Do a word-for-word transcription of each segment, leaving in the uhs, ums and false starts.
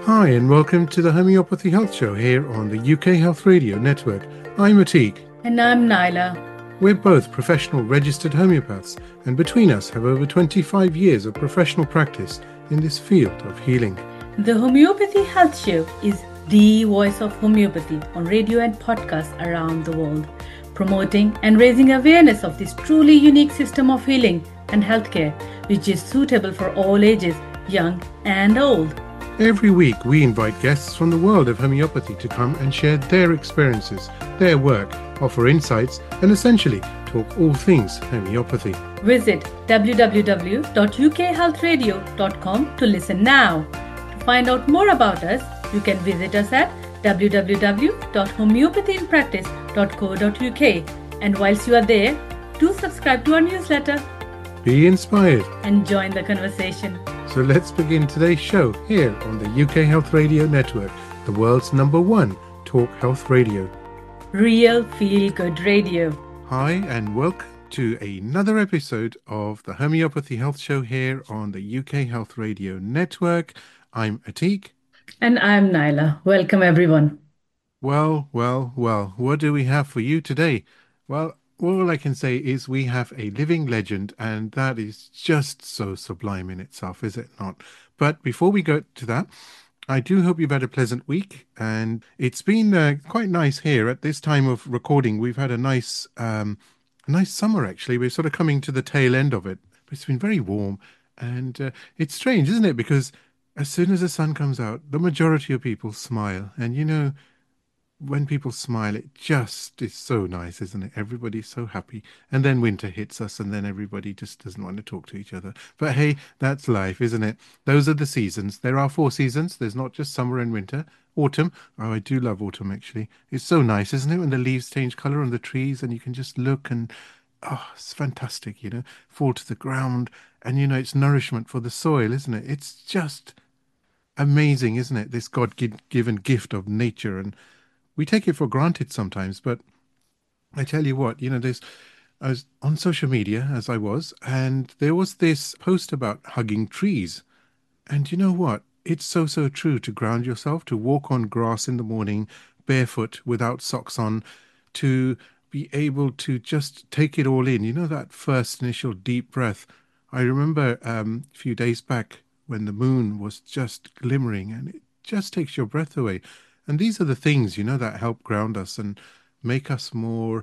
Hi, and welcome to the Homeopathy Health Show here on the U K Health Radio Network. I'm Atik. And I'm Naila. We're both professional registered homeopaths, and between us have over twenty-five years of professional practice in this field of healing. The Homeopathy Health Show is the voice of homeopathy on radio and podcasts around the world, promoting and raising awareness of this truly unique system of healing and healthcare, which is suitable for all ages, young and old. Every week, we invite guests from the world of homeopathy to come and share their experiences, their work, offer insights, and essentially talk all things homeopathy. Visit w w w dot u k health radio dot com to listen now. To find out more about us, you can visit us at w w w dot homeopathy in practice dot co dot u k. And whilst you are there, do subscribe to our newsletter. Be inspired and join the conversation. So let's begin today's show here on the U K Health Radio Network, the world's number one talk health radio. Real feel-good radio. Hi, and welcome to another episode of the Homeopathy Health Show here on the U K Health Radio Network. I'm Atik. And I'm Naila. Welcome, everyone. Well, well, well, what do we have for you today? Well, all I can say is we have a living legend, and that is just so sublime in itself, is it not? But before we go to that, I do hope you've had a pleasant week, and it's been uh, quite nice here at this time of recording. We've had a nice, um, a nice summer, actually. We're sort of coming to the tail end of it, but it's been very warm, and uh, it's strange, isn't it? Because as soon as the sun comes out, the majority of people smile, and you know, when people smile, it just is so nice, isn't it? Everybody's so happy. And then winter hits us, and then everybody just doesn't want to talk to each other. But hey, that's life, isn't it? Those are the seasons. There are four seasons. There's not just summer and winter. Autumn. Oh, I do love autumn, actually. It's so nice, isn't it? When the leaves change color on the trees and you can just look and, oh, it's fantastic, you know, fall to the ground. And, you know, it's nourishment for the soil, isn't it? It's just amazing, isn't it? This God-given gift of nature. And we take it for granted sometimes, but I tell you what, you know, there's, I was on social media as I was, and there was this post about hugging trees. And you know what? It's so, so true to ground yourself, to walk on grass in the morning, barefoot, without socks on, to be able to just take it all in. You know, that first initial deep breath. I remember um, a few days back when the moon was just glimmering, and it just takes your breath away. And these are the things, you know, that help ground us and make us more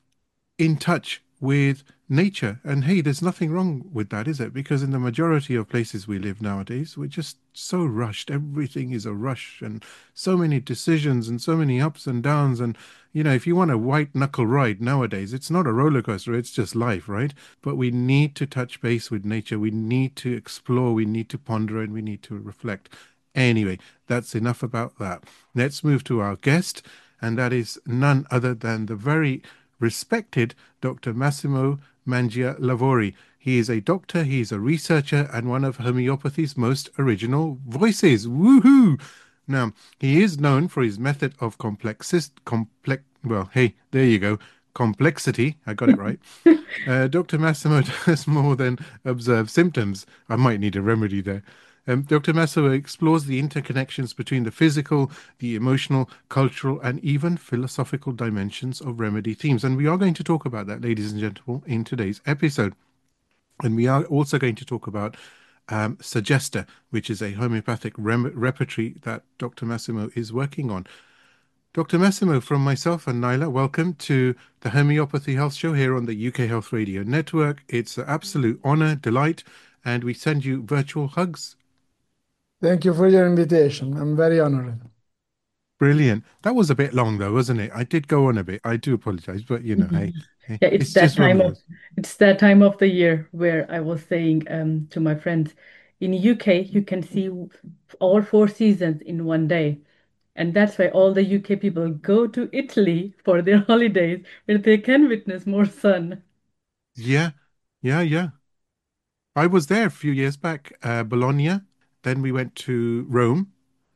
in touch with nature. And hey, there's nothing wrong with that, is it? Because in the majority of places we live nowadays, we're just so rushed. Everything is a rush, and so many decisions and so many ups and downs. And, you know, if you want a white knuckle ride nowadays, it's not a roller coaster, it's just life, right? But we need to touch base with nature. We need to explore, we need to ponder, and we need to reflect. Anyway, that's enough about that. Let's move to our guest, and that is none other than the very respected Doctor Massimo Mangia Lavori. He is a doctor, he is a researcher, and one of homeopathy's most original voices. Woohoo! Now, he is known for his method of complexist, complex, well, hey, there you go, complexity. I got it right. uh, Doctor Massimo does more than observe symptoms. I might need a remedy there. Um, Doctor Massimo explores the interconnections between the physical, the emotional, cultural, and even philosophical dimensions of remedy themes. And we are going to talk about that, ladies and gentlemen, in today's episode. And we are also going to talk about um, Suggesta, which is a homeopathic rem- repertory that Doctor Massimo is working on. Doctor Massimo, from myself and Naila, welcome to the Homeopathy Health Show here on the U K Health Radio Network. It's an absolute honor, delight, and we send you virtual hugs. Thank you for your invitation. I'm very honored. Brilliant. That was a bit long, though, wasn't it? I did go on a bit. I do apologize, but you know, Mhm. hey, hey, Yeah, it's it's that just time of romance. it's that time of the year where I was saying um, to my friends, in U K you can see all four seasons in one day. And that's why all the U K people go to Italy for their holidays where they can witness more sun. Yeah, yeah, yeah. I was there a few years back, uh, Bologna. Then we went to Rome.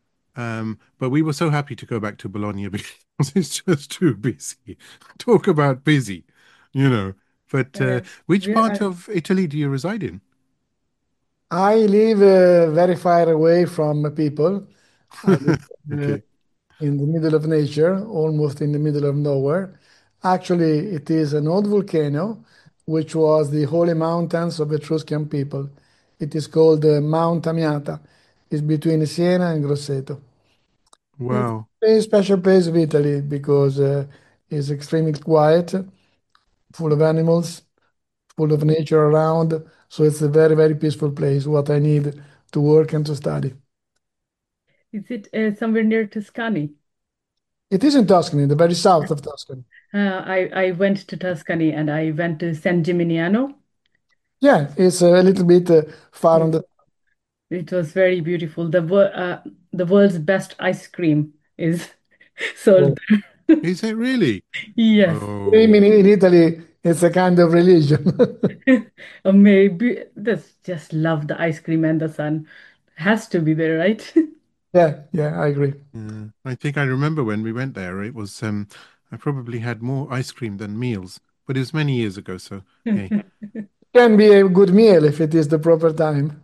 Um, but we were so happy to go back to Bologna because it's just too busy. Talk about busy, you know. But uh, Uh, which where part are of Italy do you reside in? I live uh, very far away from people. I live uh, Okay. in the middle of nature, almost in the middle of nowhere. Actually, it is an old volcano, which was the holy mountains of Etruscan people. It is called uh, Mount Amiata. It's between Siena and Grosseto. It's Wow. a special place of Italy because uh, it's extremely quiet, full of animals, full of nature around. So it's a very, very peaceful place, what I need to work and to study. Is it uh, somewhere near Tuscany? It is in Tuscany, the very south of Tuscany. Uh, I, I went to Tuscany and I went to San Gimignano. Yeah, it's a little bit uh, far on It, the. it was very beautiful. The wor uh, the world's best ice cream is sold there. Is it really? Yes. Cream Oh, in, in Italy, it's a kind of religion. Or maybe that's just love the ice cream and the sun. Has to be there, right? Yeah, yeah, I agree. yeah. I think I remember when we went there. It was um, I probably had more ice cream than meals, but it was many years ago. So hey. Can be a good meal if it is the proper time.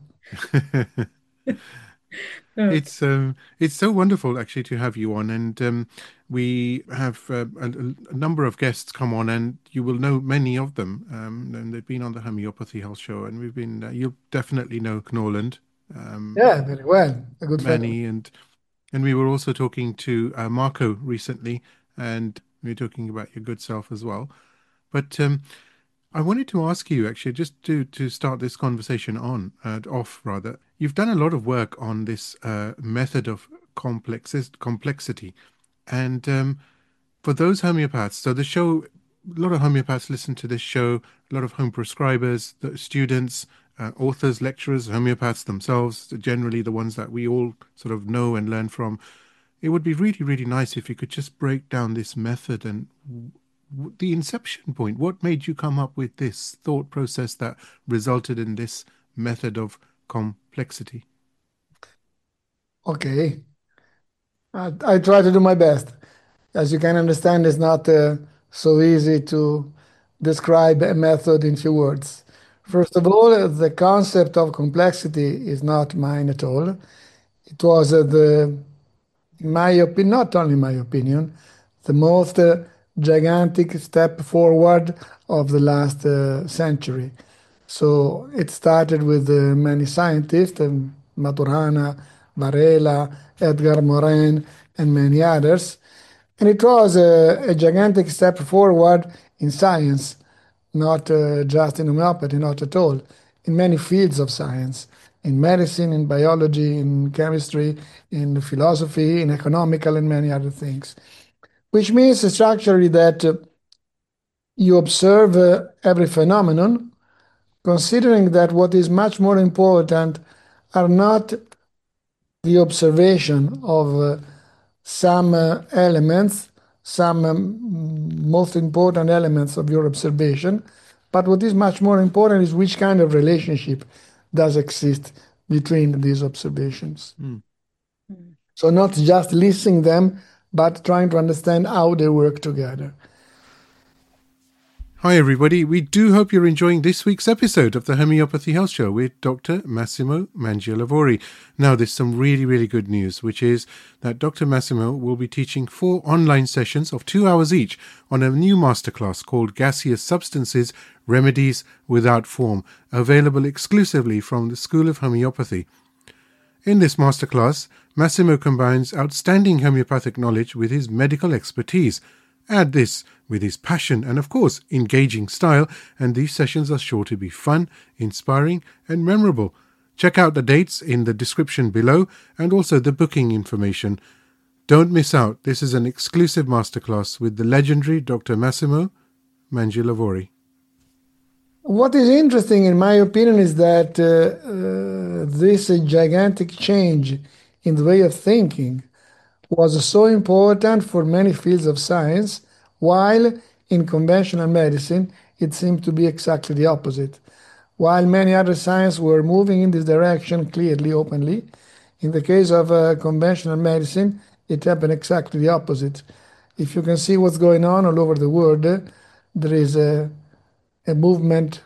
Okay. It's um, it's so wonderful actually to have you on, and um, we have uh, a, a number of guests come on, and you will know many of them. Um, and they've been on the Homeopathy Health Show, and we've been. Uh, you'll definitely know Knorland, um, Yeah, very well. A good friend. Manny, and and we were also talking to uh, Marco recently, and we were talking about your good self as well. But um, I wanted to ask you actually, just to to start this conversation on uh, off rather. You've done a lot of work on this uh, method of complexis complexity, and um, for those homeopaths, so the show, a lot of homeopaths listen to this show. A lot of home prescribers, the students, uh, authors, lecturers, homeopaths themselves, generally the ones that we all sort of know and learn from. It would be really, really nice if you could just break down this method and the inception point. What made you come up with this thought process that resulted in this method of complexity? Okay. I, I try to do my best. As you can understand, it's not uh, so easy to describe a method in few words. First of all, uh, the concept of complexity is not mine at all. It was uh, the, in my opinion, not only my opinion, the most uh, gigantic step forward of the last uh, century. So it started with uh, many scientists, um, Maturana, Varela, Edgar Morin, and many others. And it was a, a gigantic step forward in science, not uh, just in homeopathy, not at all, in many fields of science, in medicine, in biology, in chemistry, in philosophy, in economical, and many other things. Which means structurally that uh, you observe uh, every phenomenon, considering that what is much more important are not the observation of uh, some uh, elements, some um, most important elements of your observation, but what is much more important is which kind of relationship does exist between these observations. Hmm. So not just listing them, but trying to understand how they work together. Hi, everybody. We do hope you're enjoying this week's episode of the Homeopathy Health Show with Doctor Massimo Mangialavori. Now, there's some really, really good news, which is that Doctor Massimo will be teaching four online sessions of two hours each on a new masterclass called Gaseous Substances, Remedies Without Form, available exclusively from the School of Homeopathy. In this masterclass, Massimo combines outstanding homeopathic knowledge with his medical expertise. Add this with his passion and, of course, engaging style, and these sessions are sure to be fun, inspiring, and memorable. Check out the dates in the description below and also the booking information. Don't miss out. This is an exclusive masterclass with the legendary Doctor Massimo Mangialavori. What is interesting, in my opinion, is that uh, uh, this gigantic change in the way of thinking was so important for many fields of science, while in conventional medicine it seemed to be exactly the opposite. While many other sciences were moving in this direction clearly, openly, in the case of uh, conventional medicine, it happened exactly the opposite. If you can see what's going on all over the world, uh, there is a, a movement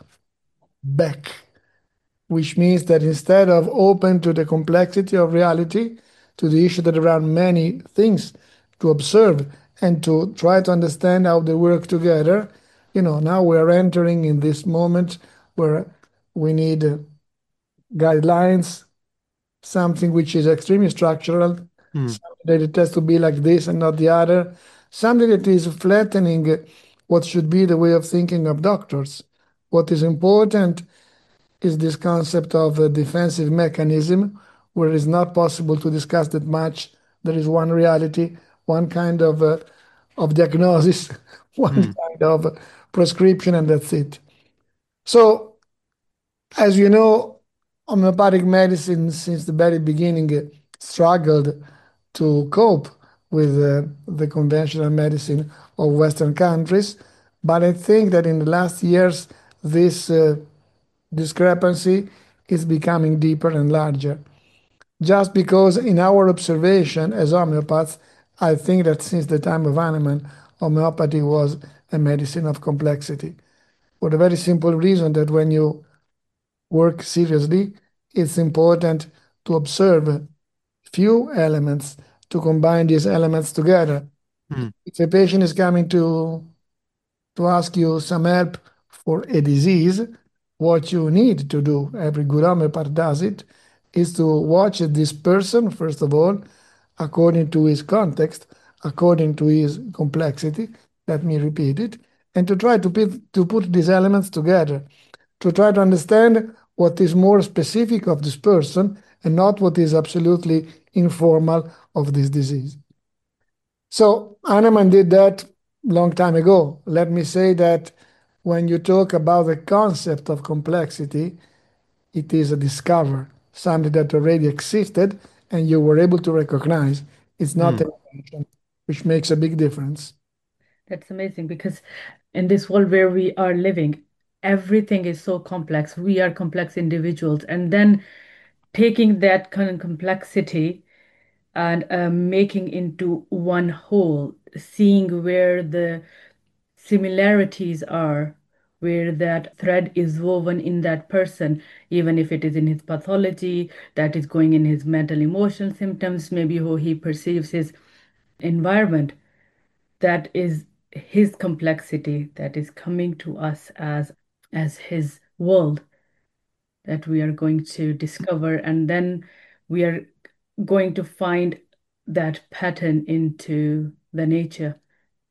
back, which means that instead of open to the complexity of reality, to the issue that there are many things to observe and to try to understand how they work together. You know, now we are entering in this moment where we need uh, guidelines, something which is extremely structural, Mm. something that it has to be like this and not the other, something that is flattening uh, what should be the way of thinking of doctors. What is important is this concept of a defensive mechanism where it is not possible to discuss that much. There is one reality, one kind of uh, of diagnosis, one Mm. kind of prescription, and that's it. So, as you know, homeopathic medicine since the very beginning uh, struggled to cope with uh, the conventional medicine of Western countries. But I think that in the last years, this uh, discrepancy is becoming deeper and larger. Just because, in our observation as homeopaths, I think that since the time of Hahnemann, homeopathy was a medicine of complexity. For the very simple reason that when you work seriously, it's important to observe few elements to combine these elements together. Mm. If a patient is coming to to ask you some help for a disease, what you need to do, every good homeopath does it, is to watch this person, first of all, according to his context, according to his complexity, let me repeat it, and to try to put, to put these elements together, to try to understand what is more specific of this person and not what is absolutely informal of this disease. So Hahnemann did that long time ago. Let me say that when you talk about the concept of complexity, it is a discover, something that already existed and you were able to recognize. It's not Mm. an invention, which makes a big difference. That's amazing because in this world where we are living, everything is so complex. We are complex individuals, and then taking that kind of complexity and uh, making into one whole, seeing where the similarities are, where that thread is woven in that person, even if it is in his pathology, that is going in his mental emotional symptoms, maybe how he perceives his environment. That is his complexity that is coming to us as as his world that we are going to discover, and then we are going to find that pattern into the nature.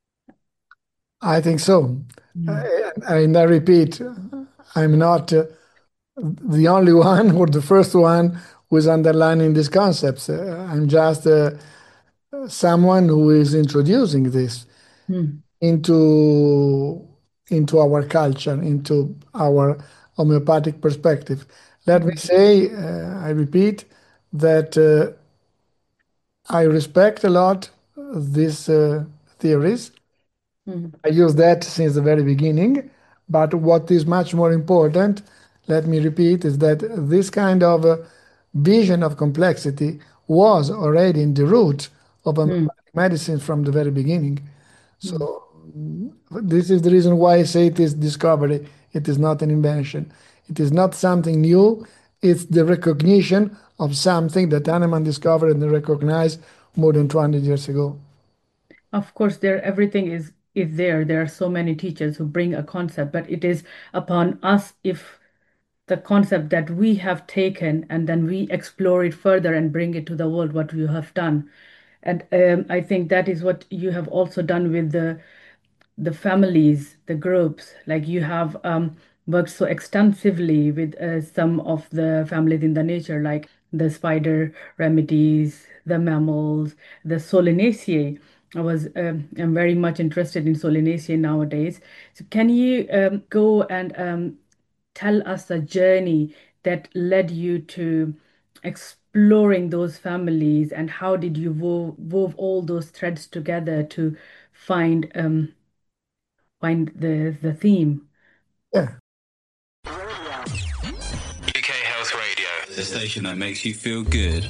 I think so. Mm. I, and I repeat, I'm not uh, the only one or the first one who is underlining these concepts. Uh, I'm just uh, someone who is introducing this Mm. into into our culture, into our homeopathic perspective. Let me Mm. say, uh, I repeat, that uh, I respect a lot these uh, theories. Mm. I use that since the very beginning. But what is much more important, let me repeat, is that this kind of uh, vision of complexity was already in the root of Mm. homeopathic medicine from the very beginning. Mm. So this is the reason why I say it is discovery. It is not an invention. It is not something new. It's the recognition of something that Hahnemann discovered and recognized more than two hundred years ago. Of course, there everything is is there. There are so many teachers who bring a concept, but it is upon us if the concept that we have taken and then we explore it further and bring it to the world, what you have done. And um, I think that is what you have also done with the the families, the groups. Like you have um, worked so extensively with uh, some of the families in the nature, like the spider remedies, the mammals, the Solanaceae. I was um, I'm very much interested in Solanaceae nowadays. So can you um, go and um, tell us the journey that led you to exploring those families, and how did you wove, wove all those threads together to find um, find the the theme. Yeah. U K Health Radio, the station that makes you feel good.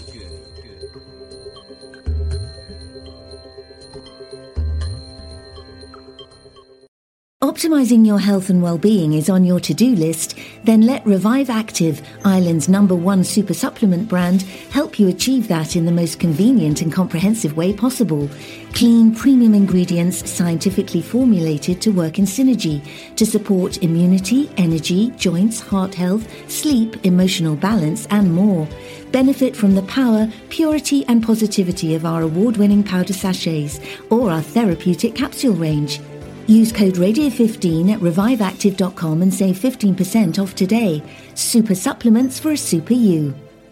optimizing your health and well-being is on your to-do list, then let Revive Active, Ireland's number one super supplement brand, help you achieve that in the most convenient and comprehensive way possible. Clean, premium ingredients scientifically formulated to work in synergy to support immunity, energy, joints, heart health, sleep, emotional balance, and more. Benefit from the power, purity, and positivity of our award-winning powder sachets or our therapeutic capsule range. Use code radio fifteen at revive active dot com and save fifteen percent off today. Super supplements for a super you.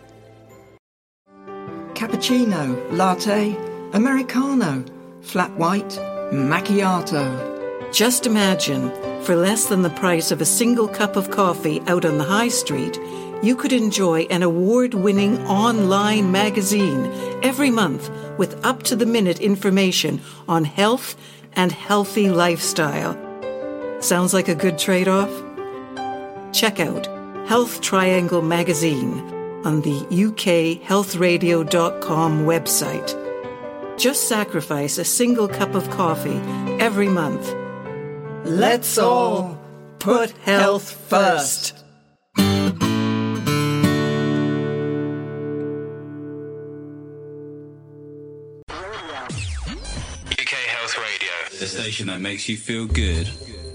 Cappuccino, latte, Americano, flat white, macchiato. Just imagine, for less than the price of a single cup of coffee out on the high street, you could enjoy an award-winning online magazine every month with up-to-the-minute information on health and healthy lifestyle. Sounds like a good trade-off? Check out Health Triangle Magazine on the U K health radio dot com website. Just sacrifice a single cup of coffee every month. Let's all put health first. The station that makes you feel good.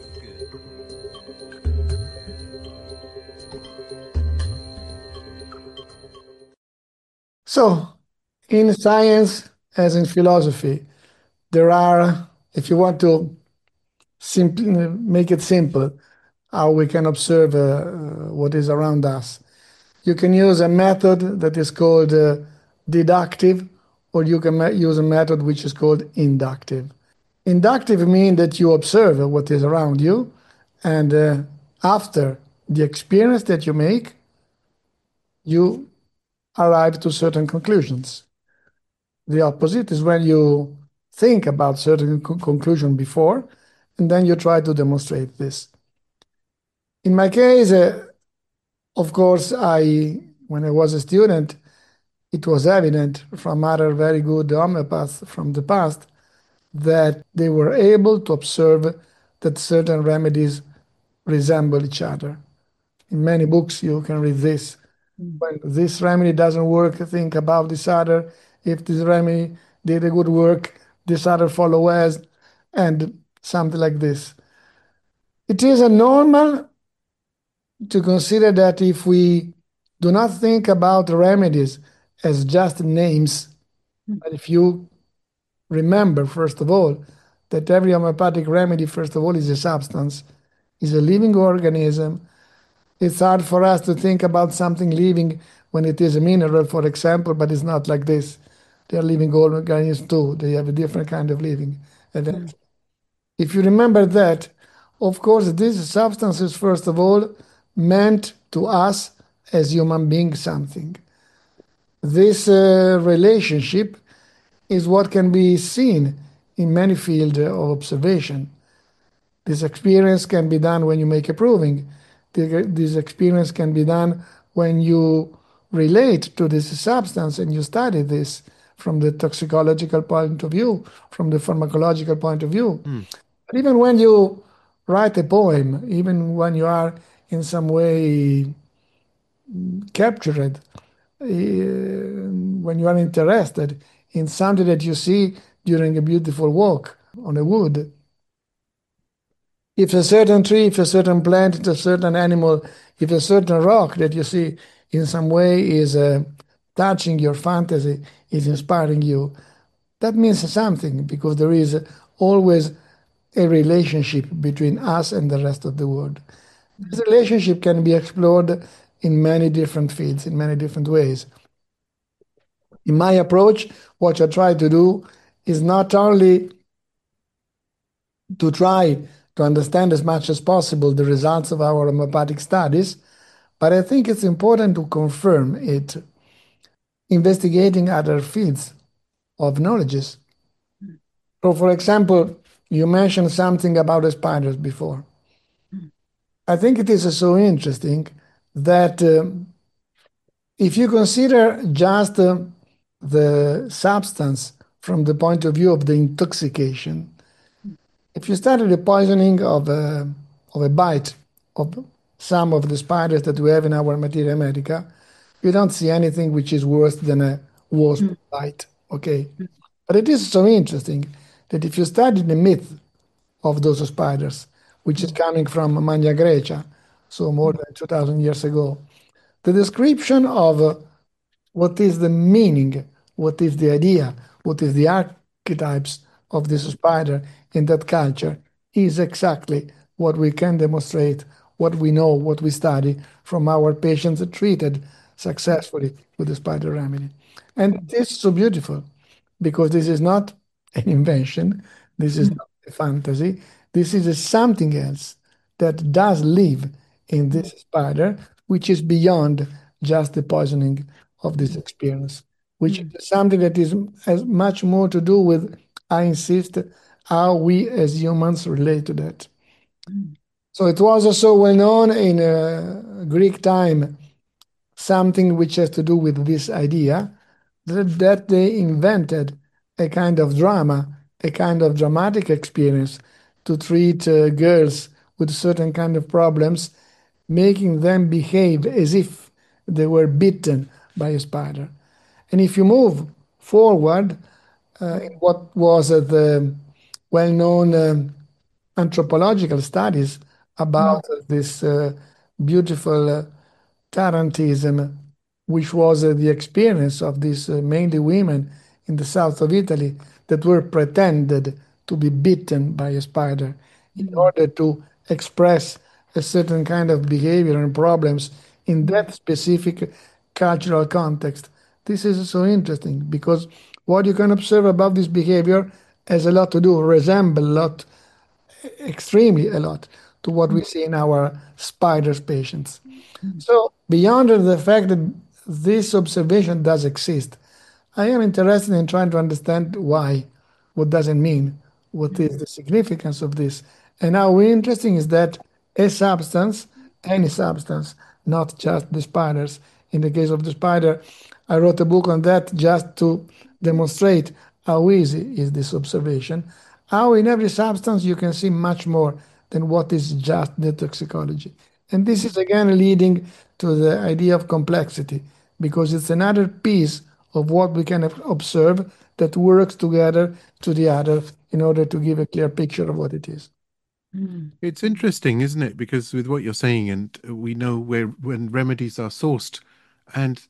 So, in science, as in philosophy, there are, if you want to simply make it simple, how we can observe uh, what is around us, you can use a method that is called uh, deductive, or you can use a method which is called inductive. Inductive means that you observe what is around you, and uh, after the experience that you make, you arrive to certain conclusions. The opposite is when you think about certain co- conclusion before, and then you try to demonstrate this. In my case, uh, of course, I, when I was a student, it was evident from other very good homeopaths from the past that they were able to observe that certain remedies resemble each other. In many books, you can read this. When this remedy doesn't work, think about this other. If this remedy did a good work, this other follow as, and something like this. It is a normal to consider that if we do not think about remedies as just names, but if you remember, first of all, that every homeopathic remedy, first of all, is a substance, is a living organism. It's hard for us to think about something living when it is a mineral, for example, but it's not like this. They are living organisms too. They have a different kind of living event. Mm. If you remember that, of course, this substance is, first of all, meant to us as human beings something. This uh, relationship is what can be seen in many fields of observation. This experience can be done when you make a proving. This experience can be done when you relate to this substance and you study this from the toxicological point of view, from the pharmacological point of view. Mm. But even when you write a poem, even when you are in some way captured, uh, when you are interested in something that you see during a beautiful walk on a wood, if a certain tree, if a certain plant, if a certain animal, if a certain rock that you see in some way is uh, touching your fantasy, is inspiring you, that means something, because there is always a relationship between us and the rest of the world. This relationship can be explored in many different fields, in many different ways. In my approach, what I try to do is not only to try to understand as much as possible the results of our homeopathic studies, but I think it's important to confirm it, investigating other fields of knowledges. So, for example, you mentioned something about the spiders before. I think it is so interesting that uh, if you consider just uh, the substance from the point of view of the intoxication, If you study the poisoning of a, of a bite of some of the spiders that we have in our materia medica, you don't see anything which is worse than a wasp bite. Okay. But it is so interesting that if you study the myth of those spiders, which is coming from Magna Graecia, so more than two thousand years ago, the description of uh, what is the meaning, what is the idea, what is the archetypes of this spider in that culture is exactly what we can demonstrate, what we know, what we study from our patients treated successfully with the spider remedy. And this is so beautiful because this is not an invention, this is not a fantasy, this is a something else that does live in this spider, which is beyond just the poisoning of this experience, which is something that is has much more to do with, I insist, how we as humans relate to that. So it was also well known in uh, Greek time, something which has to do with this idea that, that they invented a kind of drama, a kind of dramatic experience to treat uh, girls with certain kind of problems, making them behave as if they were bitten by a spider. And if you move forward, uh, in what was uh, the well-known um, anthropological studies about this uh, beautiful uh, tarantism, which was uh, the experience of these uh, mainly women in the south of Italy that were pretended to be bitten by a spider in order to express a certain kind of behavior and problems in that specific cultural context. This is so interesting because what you can observe about this behavior has a lot to do, resemble a lot, extremely a lot, to what we see in our spiders patients. So beyond the fact that this observation does exist, I am interested in trying to understand why, what does it mean, what is the significance of this, and how interesting is that a substance, any substance, not just the spiders. In the case of the spider, I wrote a book on that just to demonstrate how easy is this observation, how in every substance you can see much more than what is just the toxicology. And this is again leading to the idea of complexity, because it's another piece of what we can observe that works together to the other in order to give a clear picture of what it is. It's interesting, isn't it? Because with what you're saying, and we know where when remedies are sourced, and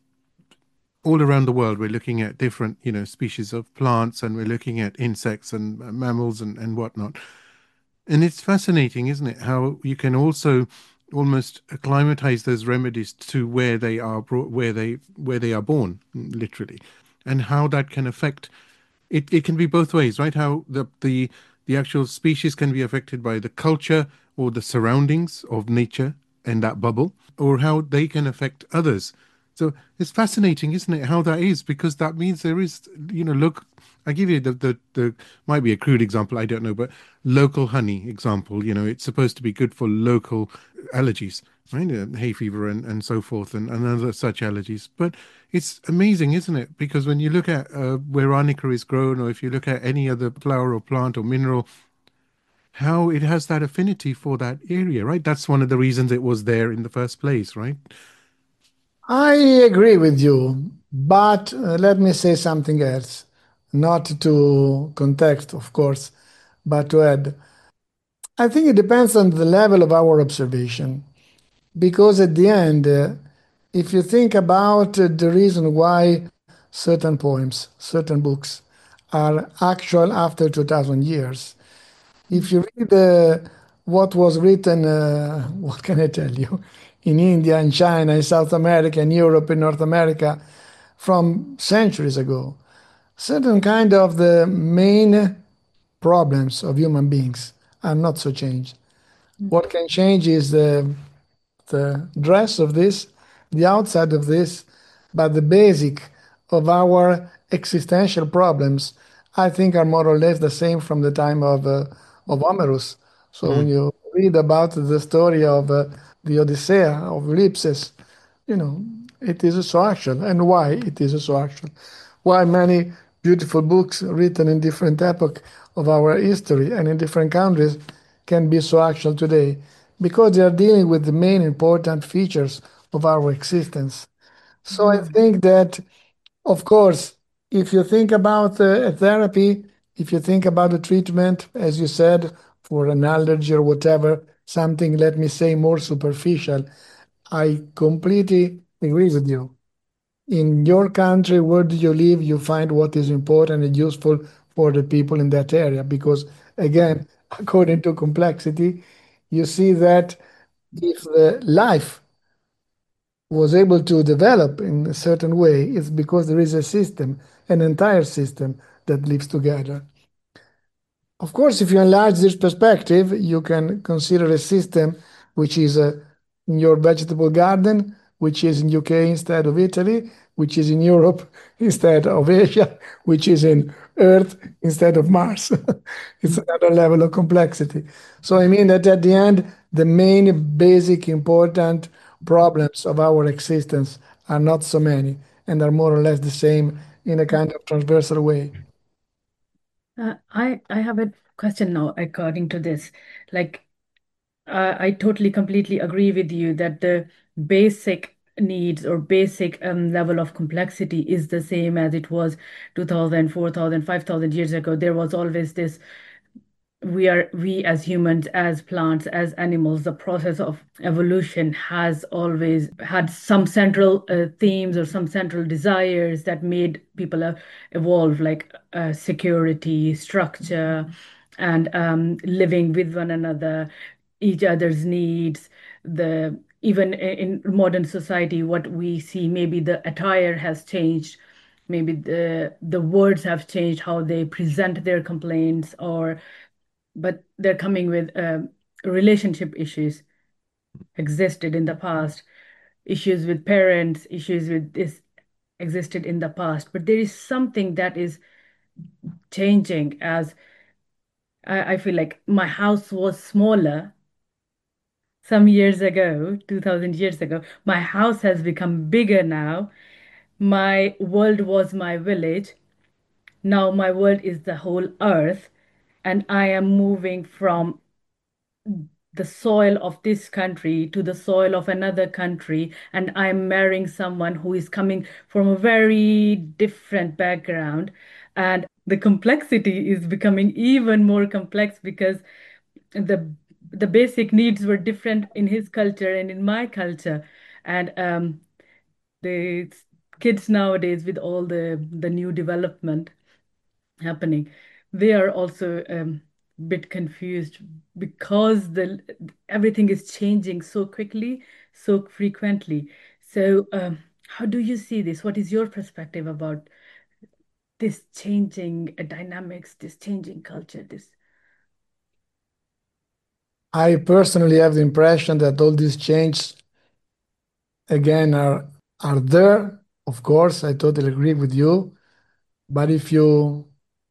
all around the world, we're looking at different, you know, species of plants, and we're looking at insects and uh, mammals and, and whatnot. And it's fascinating, isn't it? How you can also almost acclimatize those remedies to where they are brought, where they where they are born, literally, and how that can affect it. It can be both ways, right? How the the the actual species can be affected by the culture or the surroundings of nature and that bubble, or how they can affect others. So it's fascinating, isn't it, how that is, because that means there is, you know, look, I give you the, the, the, might be a crude example, I don't know, but local honey example, you know, it's supposed to be good for local allergies, right? Uh, hay fever and, and so forth, and, and other such allergies. But it's amazing, isn't it? Because when you look at uh, where arnica is grown, or if you look at any other flower or plant or mineral, how it has that affinity for that area, right? That's one of the reasons it was there in the first place, right? I agree with you, but uh, let me say something else, not to context, of course, but to add. I think it depends on the level of our observation, because at the end, uh, if you think about uh, the reason why certain poems, certain books are actual after two thousand years, if you read uh, what was written, uh, what can I tell you, in India, in China, in South America, in Europe, in North America, from centuries ago, certain kind of the main problems of human beings are not so changed. What can change is the the dress of this, the outside of this, but the basic of our existential problems, I think, are more or less the same from the time of uh, of Homerus. So when you read about the story of uh, the Odyssey of Ulysses, you know, it is so actual. And why it is so actual? Why many beautiful books written in different epoch of our history and in different countries can be so actual today because they are dealing with the main important features of our existence. So I think that, of course, if you think about uh, a therapy, if you think about a treatment, as you said, for an allergy or whatever, something, let me say, more superficial, I completely agree with you. In your country, where do you live, you find what is important and useful for the people in that area. Because, again, according to complexity, you see that if the life was able to develop in a certain way, it's because there is a system, an entire system that lives together. Of course, if you enlarge this perspective, you can consider a system which is uh, in your vegetable garden, which is in U K instead of Italy, which is in Europe instead of Asia, which is in Earth instead of Mars. It's another level of complexity. So I mean that at the end, the main basic important problems of our existence are not so many and are more or less the same in a kind of transversal way. Uh, I I have a question now according to this. Like, uh, I totally completely agree with you that the basic needs or basic um, level of complexity is the same as it was two thousand, four thousand, five thousand years ago. There was always this we are we as humans, as plants, as animals, the process of evolution has always had some central uh, themes or some central desires that made people uh, evolve, like uh, security, structure, and um, living with one another, each other's needs. The even in modern society, what we see, maybe the attire has changed, maybe the the words have changed how they present their complaints, or but they're coming with um, relationship issues existed in the past, issues with parents, issues with this existed in the past. But there is something that is changing as I, I feel like my house was smaller some years ago, two thousand years ago. My house has become bigger now. My world was my village. Now my world is the whole earth. And I am moving from the soil of this country to the soil of another country, and I'm marrying someone who is coming from a very different background, and the complexity is becoming even more complex because the the basic needs were different in his culture and in my culture. And um the kids nowadays, with all the the new development happening, they are also um, a bit confused because the everything is changing so quickly, so frequently. So, um, how do you see this? What is your perspective about this changing uh, dynamics, this changing culture, this? I personally have the impression that all these changes again are are there. Of course, I totally agree with you. But if you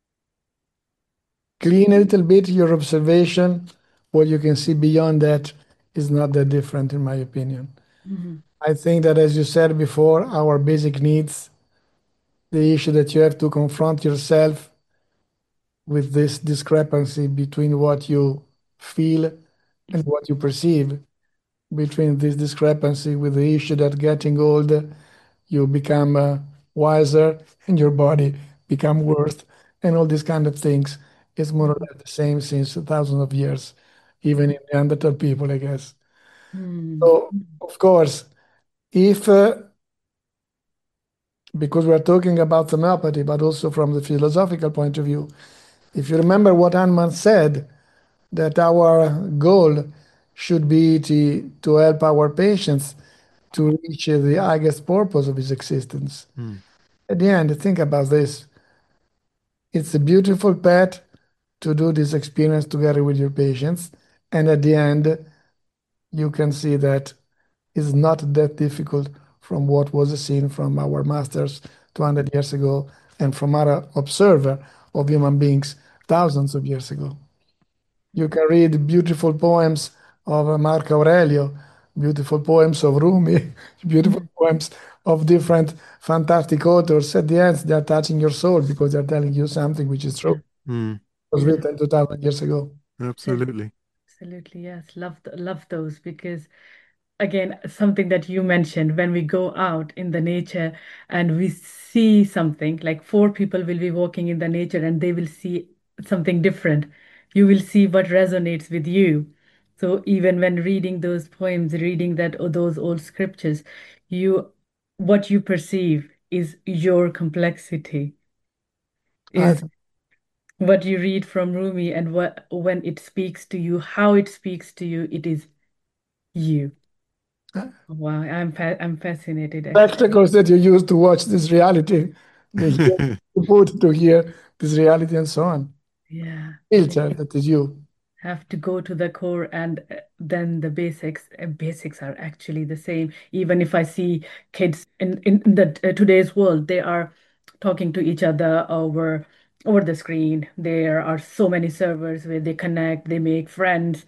clean a little bit your observation, what you can see beyond that is not that different, in my opinion. Mhm. I think that, as you said before, our basic needs, the issue that you have to confront yourself with this discrepancy between what you feel and what you perceive, between this discrepancy with the issue that getting older, you become uh, wiser and your body become worse, and all these kind of things is more or less the same since thousands of years, even in Neanderthal people, I guess. Mm. So, of course, if uh, because we're talking about homeopathy, but also from the philosophical point of view, if you remember what Hahnemann said, that our goal should be to, to help our patients to reach uh, the highest purpose of his existence. Mm. At the end, think about this. It's a beautiful path to do this experience together with your patients. And at the end, you can see that it's not that difficult from what was seen from our masters two hundred years ago and from other observer of human beings thousands of years ago. You can read beautiful poems of uh, Marco Aurelio, beautiful poems of Rumi, beautiful Mhm. poems of different fantastic authors, at the end, they're touching your soul because they're telling you something which is true. Mm, It was written two thousand years ago. absolutely. Absolutely, yes. Love th- love those because again, something that you mentioned, when we go out in the nature and we see something, like four people will be walking in the nature and they will see something different. You will see what resonates with you. So even when reading those poems, reading that or those old scriptures, you what you perceive is your complexity, I is what you read from Rumi, and what when it speaks to you, how it speaks to you, it is you. Wow, I'm fa I'm fascinated actually. spectacles that you use to watch this reality, the ears you put to hear this reality and so on. Yeah, Filter, that is you. have to go to the core, and uh, then the basics. Uh, basics are actually the same. Even if I see kids in in the uh, today's world, they are talking to each other over over the screen. There are so many servers where they connect, they make friends.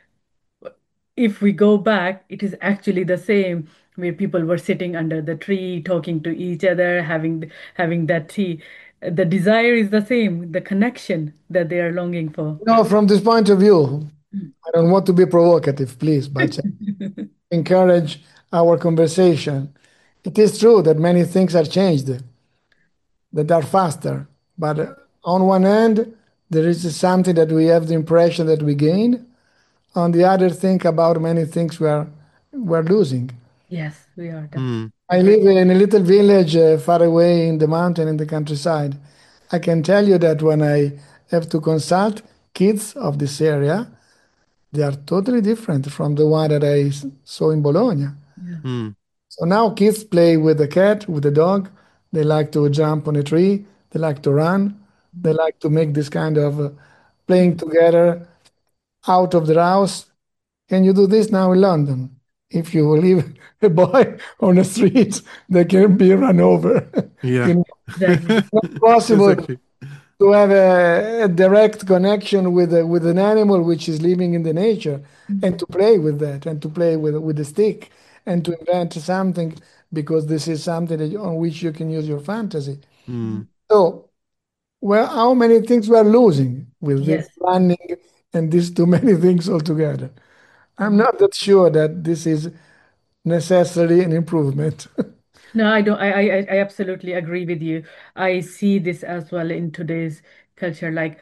If we go back, it is actually the same, where people were sitting under the tree, talking to each other, having having that tea. The desire is the same, the connection that they are longing for. You know, from this point of view, I don't want to be provocative, please, but encourage our conversation. It is true that many things are changed, that are faster, but on one hand, there is something that we have the impression that we gain. On the other, think about many things we are we're losing. Yes, we are Mm, I live in a little village uh, far away in the mountain in the countryside. I can tell you that when I have to consult kids of this area, they are totally different from the one that I s- saw in Bologna. Yeah. mm, So now kids play with the cat, with the dog. They like to jump on a tree. They like to run. They like to make this kind of uh, playing together out of the house. Can you do this now in London? If you leave a boy on the street, they can be run over. yeah, You know, Exactly. it's not possible exactly. to have a, a direct connection with a, with an animal which is living in the nature, and to play with that, and to play with with the stick, and to invent something, because this is something that you, on which you can use your fantasy. Mm, So, well, how many things we are losing with this Yes. running and these too many things altogether? I'm not that sure that this is necessarily an improvement. No, I don't. I, I, I I absolutely agree with you. I see this as well in today's culture. Like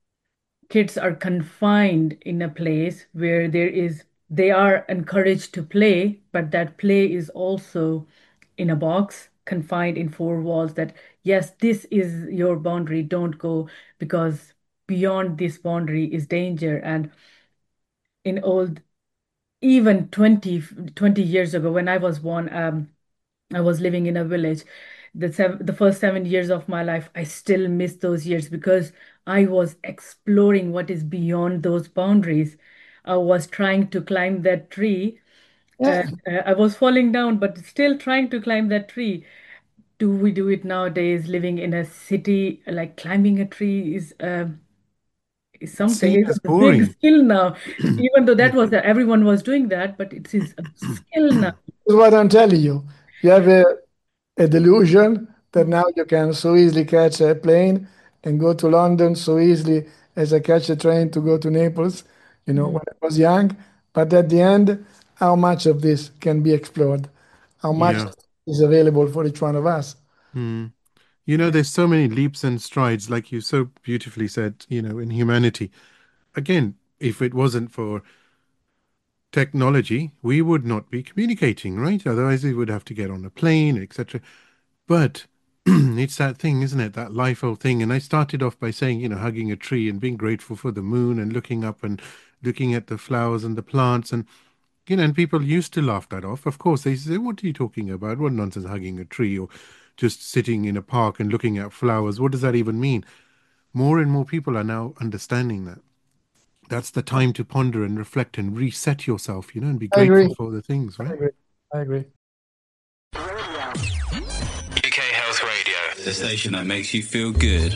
kids are confined in a place where there is, they are encouraged to play, but that play is also in a box, confined in four walls. That yes, this is your boundary. Don't go, because beyond this boundary is danger. And in old, even twenty twenty years ago, when I was born, um, I was living in a village. The sev the first seven years of my life, I still miss those years because I was exploring what is beyond those boundaries. I was trying to climb that tree, Yeah, and uh, I was falling down, but still trying to climb that tree. Do we do it nowadays, living in a city? Like climbing a tree is um is something. seen It's as a big boring. skill now. Even though that Yeah. was everyone was doing that, but it is a skill now. is what I'm telling you. You have a, a delusion that now you can so easily catch a plane and go to London so easily as I catch a train to go to Naples, you know, Mm. when I was young. But at the end, how much of this can be explored? How much Yeah. is available for each one of us? Mm. You know, there's so many leaps and strides, like you so beautifully said, you know, in humanity. Again, if it wasn't for technology, we would not be communicating, right? Otherwise, we would have to get on a plane, et cetera. But it's that thing, isn't it? That life-old thing. And I started off by saying, you know, hugging a tree and being grateful for the moon and looking up and looking at the flowers and the plants. And, you know, and people used to laugh that off. Of course, they say, what are you talking about? What nonsense, hugging a tree or just sitting in a park and looking at flowers? What does that even mean? More and more people are now understanding that. That's the time to ponder and reflect and reset yourself, you know, and be I agree. grateful for the things, I right? agree. I agree. U K Health Radio, the station that makes you feel good.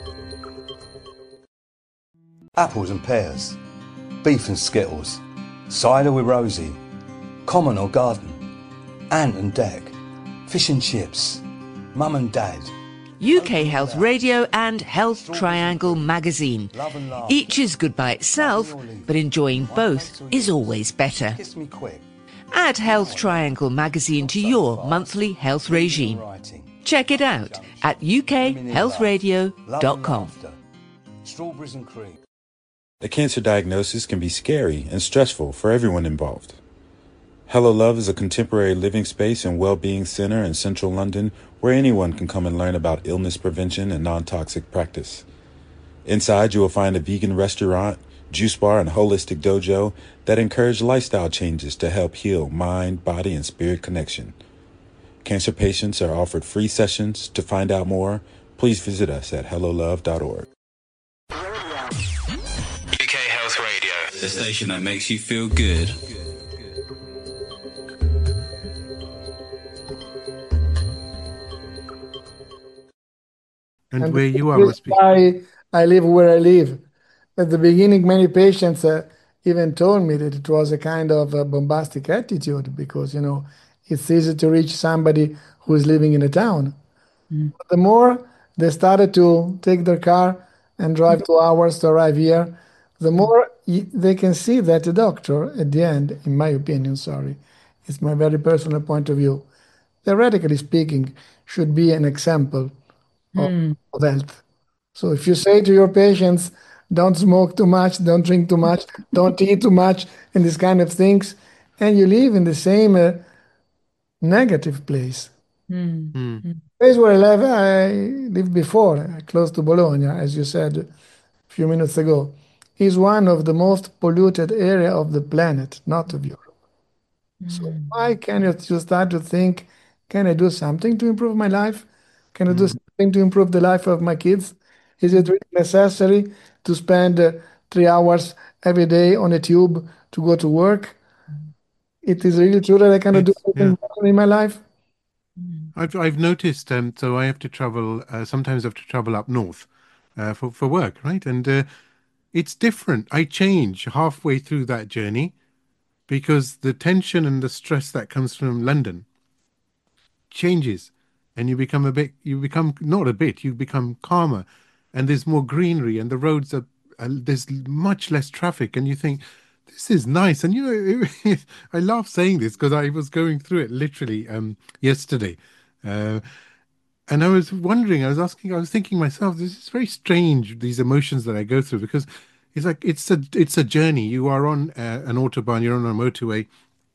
Apples and pears, beef and skittles, cider with Rosie, common or garden, ant and deck, fish and chips, mum and dad. U K Health Radio and Health Triangle magazine. Each is good by itself, but enjoying both is always better. Kiss me quick. Add Health Triangle magazine to your monthly health regime. Check it out at u k health radio dot com. Strawberries and cream. A cancer diagnosis can be scary and stressful for everyone involved. Hello Love is a contemporary living space and well-being center in central London where anyone can come and learn about illness prevention and non-toxic practice. Inside, you will find a vegan restaurant, juice bar, and holistic dojo that encourage lifestyle changes to help heal mind, body, and spirit connection. Cancer patients are offered free sessions. To find out more, please visit us at hello love dot org. U K Health Radio, the station that makes you feel good. And, And where you are this must is be. why I live where I live. At the beginning, many patients uh, even told me that it was a kind of a bombastic attitude because, you know, it's easy to reach somebody who is living in a town. But the more they started to take their car and drive two hours to arrive here, the more y- they can see that the doctor, at the end, in my opinion, sorry, it's my very personal point of view, theoretically speaking, should be an example of, of health. So if you say to your patients, don't smoke too much, don't drink too much, don't eat too much, and these kind of things, and you live in the same uh, negative place. Place where I live, I lived before, uh, close to Bologna, as you said a few minutes ago, is one of the most polluted area of the planet, not of Europe. So why can't you start to think, can I do something to improve my life? Can I do something to improve the life of my kids? Is it really necessary to spend uh, three hours every day on a tube to go to work? It is really true that I cannot do It's, something yeah. better in my life? I've I've noticed. Um, so I have to travel. Uh, sometimes I have to travel up north, uh, for for work, right? And uh, it's different. I change halfway through that journey because the tension and the stress that comes from London changes, and you become a bit. You become not a bit. You become calmer, and there's more greenery, and the roads are. Uh, there's much less traffic, and you think. This is nice, and you know, it, I laugh saying this because I was going through it literally um, yesterday. Uh, And I was wondering, I was asking, I was thinking myself, this is very strange, these emotions that I go through, because it's like it's a it's a journey. You are on uh, an autobahn, you're on a motorway,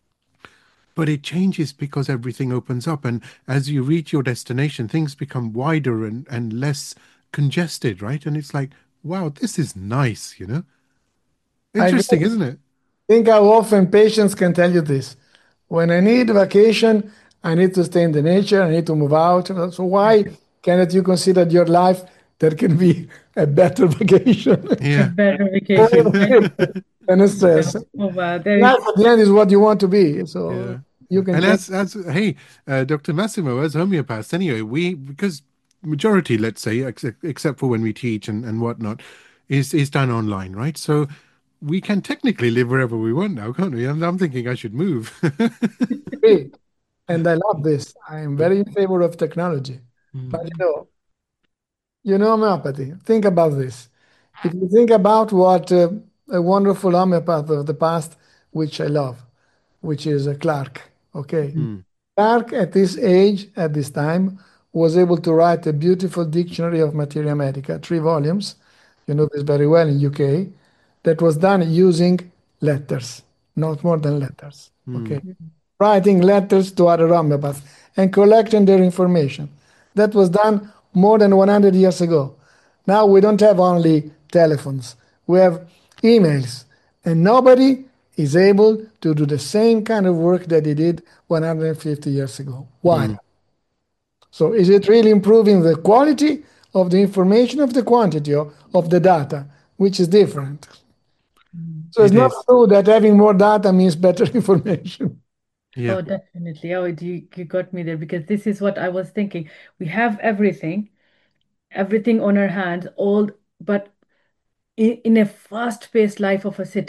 but it changes because everything opens up, and as you reach your destination, things become wider and and less congested, right? And it's like, wow, this is nice, you know? I Interesting, isn't it? think how often patients can tell you this. When I need vacation, I need to stay in the nature, I need to move out. So why cannot you consider your life there can be a better vacation? Yeah. Better vacation, right? And a stress. Oh, wow. There is, Life at the end is what you want to be. So Yeah. you can And change. as as hey, uh, Doctor Massimo, as homeopaths, anyway, we because majority, let's say, ex except for when we teach and and whatnot, is is done online, right? So we can technically live wherever we want now, can't we? I'm, I'm thinking I should move. Great. And I love this. I am very in favor of technology. But you know, you know homeopathy. Think about this. If you think about what uh, a wonderful homeopath of the past, which I love, which is uh, Clark. Okay. Clark, at this age, at this time, was able to write a beautiful dictionary of materia medica, three volumes. You know this very well in U K. That was done using letters, not more than letters. Okay. Writing letters to other homeopaths and collecting their information. That was done more than one hundred years ago. Now we don't have only telephones, we have emails, and nobody is able to do the same kind of work that he did one hundred fifty years ago. Why? So is it really improving the quality of the information of the quantity of, of the data, which is different? So it's It not is. true that having more data means better information. Yeah. oh, definitely. Oh, you, you got me there because this is what I was thinking. We have everything, everything on our hands, all, but in, in a fast-paced life of a city,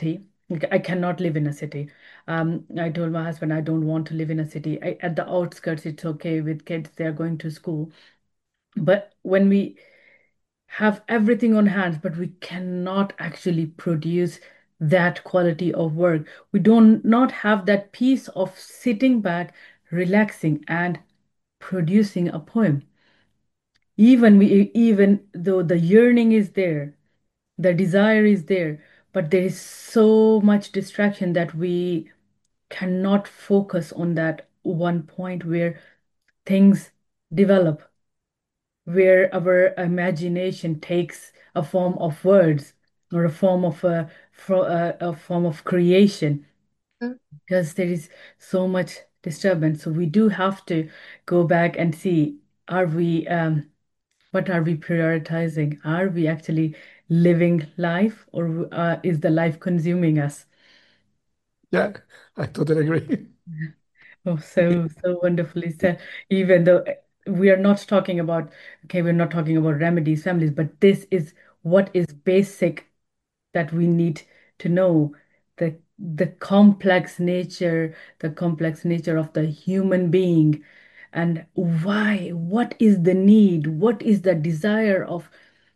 Like, I cannot live in a city. Um, I told my husband I don't want to live in a city. I, at the outskirts, it's okay with kids, they are going to school. But when we have everything on hands, but we cannot actually produce that quality of work, we don't not have that peace of sitting back, relaxing, and producing a poem. Even we, even though the yearning is there, the desire is there, but there is so much distraction that we cannot focus on that one point where things develop, where our imagination takes a form of words or a form of a, fro- a, a form of creation, because there is so much disturbance. So we do have to go back and see, are we um, what are we prioritizing? Are we actually living life, or uh, is the life consuming us? Yeah, I totally agree. Oh, so, so wonderfully said. Even though uh, we are not talking about, okay, we're not talking about remedies, families, but this is what is basic that we need to know. The the complex nature, the complex nature of the human being, and why, what is the need, what is the desire of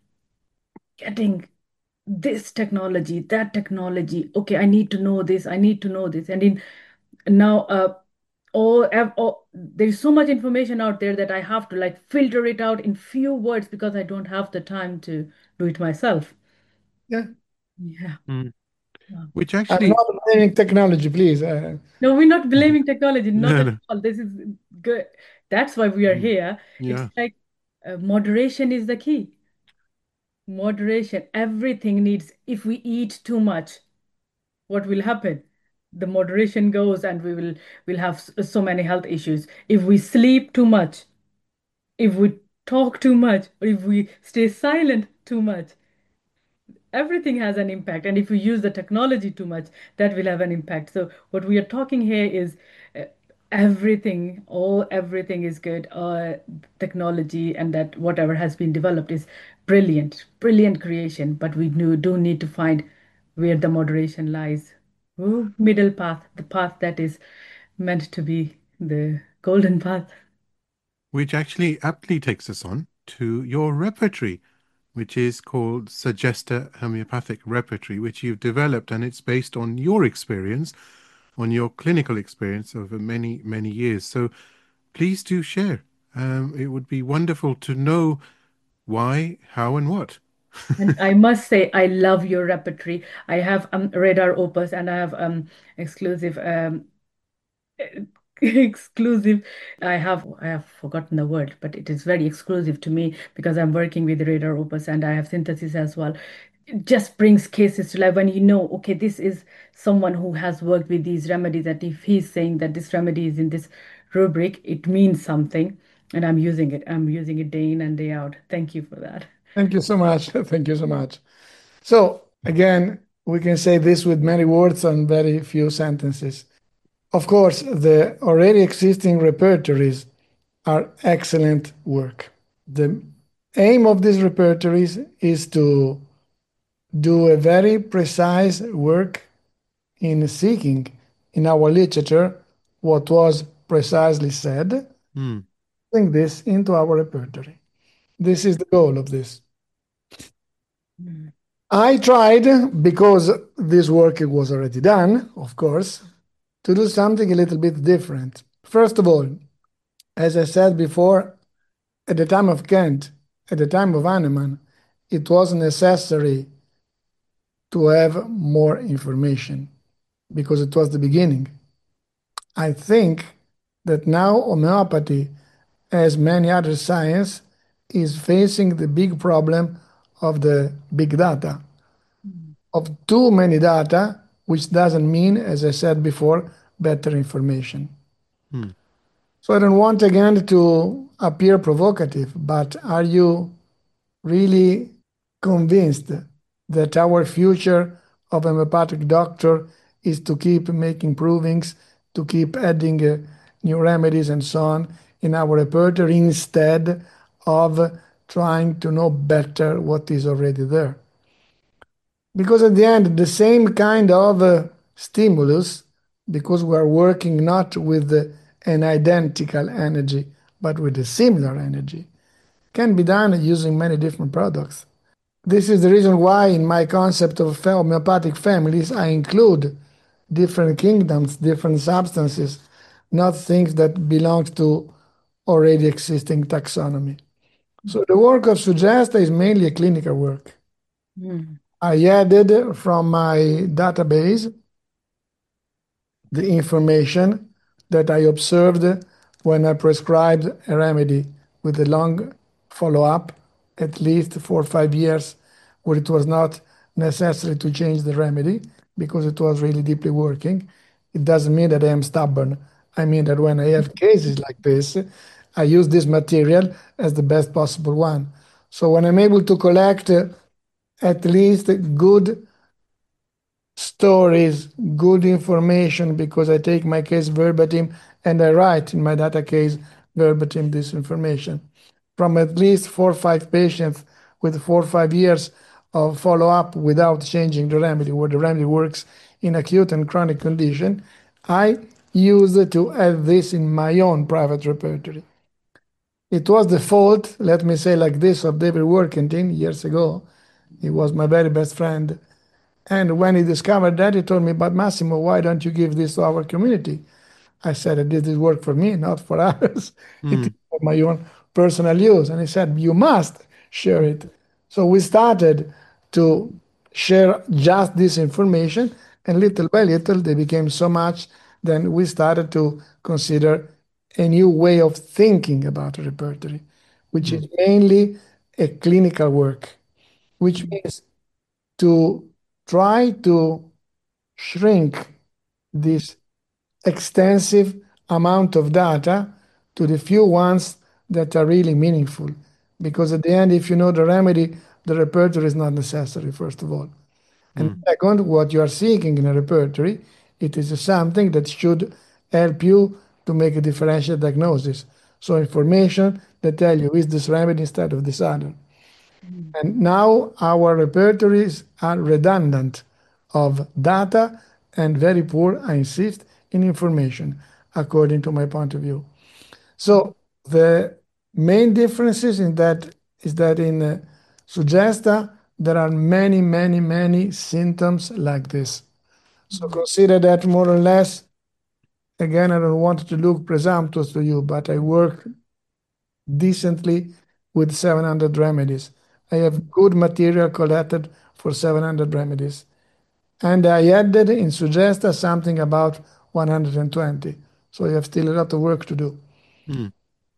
getting this technology, that technology. Okay, I need to know this, I need to know this. And in now, uh, all, ev- all there's so much information out there that I have to like filter it out in few words because I don't have the time to do it myself. Yeah. Yeah. Mm. Wow. Which I'm actually, not blaming technology, please. Uh, No, we're not blaming technology, not no, at no. all. This is good. That's why we are Mm. here. It's Yeah. like uh, moderation is the key. Moderation. Everything needs, if we eat too much, what will happen? The moderation goes and we will will have s- so many health issues. If we sleep too much, if we talk too much, or if we stay silent too much, everything has an impact. And if we use the technology too much, that will have an impact. So what we are talking here is uh, everything, all everything is good. Uh, technology and that whatever has been developed is brilliant, brilliant creation. But we do, do need to find where the moderation lies. Ooh, middle path, the path that is meant to be the golden path. Which actually aptly takes us on to your repertory, which is called Suggesta Homeopathic Repertory, which you've developed, and it's based on your experience, on your clinical experience over many, many years. So please do share. Um, it would be wonderful to know why, how, and what. And I must say, I love your repertory. I have um, Radar Opus and I have um, exclusive um, exclusive. I have I have forgotten the word, but it is very exclusive to me because I'm working with Radar Opus and I have synthesis as well. It just brings cases to life when you know, okay, this is someone who has worked with these remedies, that if he's saying that this remedy is in this rubric, it means something. And I'm using it. I'm using it day in and day out. Thank you for that. Thank you so much. Thank you so much. So, again, we can say this with many words and very few sentences. Of course, the already existing repertories are excellent work. The aim of these repertories is to do a very precise work in seeking in our literature what was precisely said, Hmm. bring this into our repertory. This is the goal of this. Mm. I tried, because this work was already done, of course, to do something a little bit different. First of all, as I said before, at the time of Kant, at the time of Hahnemann, it was necessary to have more information because it was the beginning. I think that now homeopathy, as many other science, is facing the big problem of the big data, of too many data, which doesn't mean, as I said before, better information. Hmm. So I don't want again to appear provocative, but are you really convinced that our future of homeopathic doctor is to keep making provings, to keep adding uh, new remedies and so on in our repertoire instead of trying to know better what is already there? Because at the end, the same kind of uh, stimulus, because we are working not with uh, an identical energy, but with a similar energy, can be done using many different products. This is the reason why in my concept of homeopathic families, I include different kingdoms, different substances, not things that belong to already existing taxonomy. So the work of Sugesta is mainly a clinical work. Mm. I added from my database the information that I observed when I prescribed a remedy with a long follow-up, at least four or five years, where it was not necessary to change the remedy because it was really deeply working. It doesn't mean that I am stubborn. I mean that when I have cases like this, I use this material as the best possible one. So when I'm able to collect uh, at least good stories, good information, because I take my case verbatim and I write in my data case verbatim this information from at least four or five patients with four or five years of follow-up without changing the remedy, where the remedy works in acute and chronic condition. I use it to add this in my own private repertory. It was the fault, let me say like this, of David Workington years ago. He was my very best friend. And when he discovered that, he told me, but Massimo, why don't you give this to our community? I said, this is work for me, not for others. Mm. It is for my own personal use. And he said, you must share it. So we started to share just this information, and little by little, they became so much, then we started to consider a new way of thinking about a repertory, which mm. is mainly a clinical work, which means to try to shrink this extensive amount of data to the few ones that are really meaningful. Because at the end, if you know the remedy, the repertory is not necessary, first of all. And mm. second, what you are seeking in a repertory, it is something that should help you to make a differential diagnosis. So information that tell you, is this remedy instead of this other? Mm. And now our repertories are redundant of data and very poor, I insist, in information, according to my point of view. So the main differences in that is that in uh, Sugesta, there are many, many, many symptoms like this. So consider that more or less, again, I don't want to look presumptuous to you, but I work decently with seven hundred remedies. I have good material collected for seven hundred remedies. And I added in Sugesta something about one hundred twenty. So you have still a lot of work to do. Mm.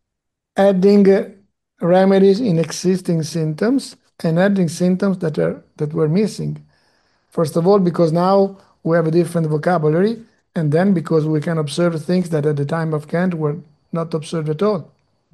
Adding uh, remedies in existing symptoms and adding symptoms that are that were missing. First of all, because now we have a different vocabulary, and then because we can observe things that at the time of Kant were not observed at all.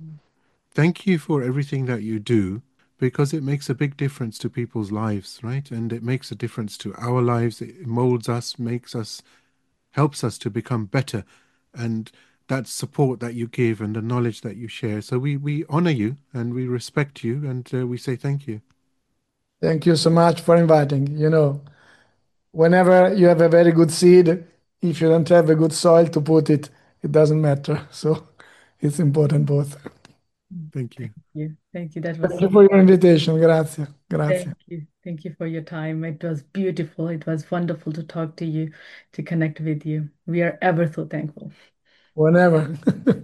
Thank you for everything that you do, because it makes a big difference to people's lives, right? And it makes a difference to our lives. It molds us, makes us, helps us to become better. And that support that you give and the knowledge that you share. So we, we honor you and we respect you, and uh, we say thank you. Thank you so much for inviting. You know, whenever you have a very good seed, if you don't have a good soil to put it, it doesn't matter. So it's important both. Thank you. Thank you. Thank you. That was Thank you for your invitation. Grazie. Grazie. Thank you. Thank you for your time. It was beautiful. It was wonderful to talk to you, to connect with you. We are ever so thankful. Whenever.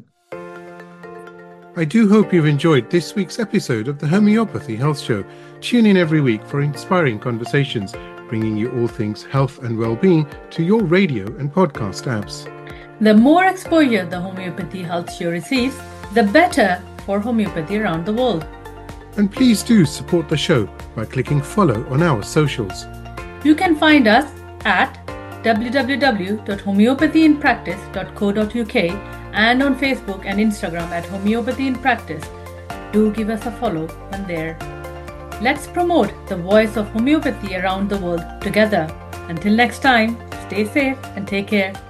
I do hope you've enjoyed this week's episode of the Homeopathy Health Show. Tune in every week for inspiring conversations, bringing you all things health and well-being to your radio and podcast apps. The more exposure the Homeopathy Health Show receives, the better for homeopathy around the world. And please do support the show by clicking follow on our socials. You can find us at w w w dot homeopathy in practice dot co dot u k and on Facebook and Instagram at Homeopathy in Practice. Do give us a follow on there. Let's promote the voice of homeopathy around the world together. Until next time, stay safe and take care.